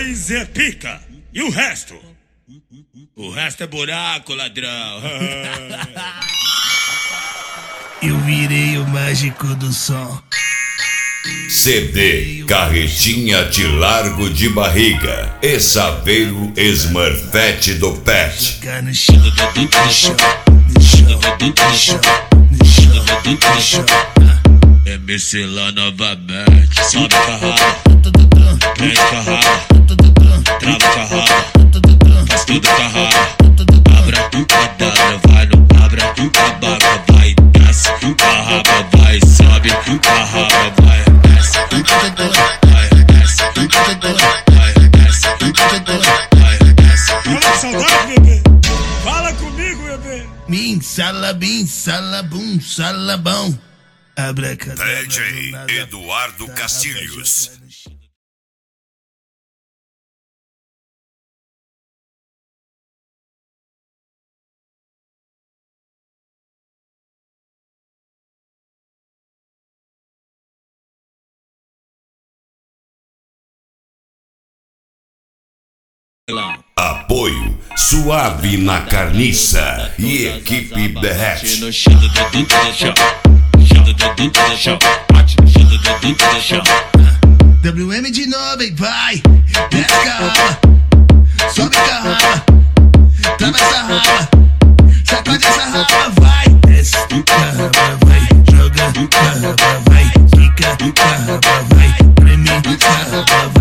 Nós é pica. E o resto? O resto é buraco, ladrão. Eu virei o mágico do som. CD Carretinha de Largo de Barriga e Saveiro Smurfette do Pet. Ficar no chão, no chão, no chão, no chão, no chão, no chão. MC lá novamente. Sobe carrada, prende carrada, trava carrada, faz tudo carrada. Abra cadabra, vai no abra, abaca, vai, desce, carraba, vai, sobe, carraba, vai, desce, vai, desce, vai, desce, vai, desce. Fala saudade, bebê. Fala comigo, bebê. Bim, salabum, salabão. Abracadabra. DJ Eduardo Castilhos. Apoio Suave na Carniça e Equipe Berrete. WM de novo, hein, vai. Desce carraba, sobe carraba, trava essa raba, sacode essa raba, vai. Desce carraba, vai. Joga carraba, vai. Fica carraba, vai. Preme carraba,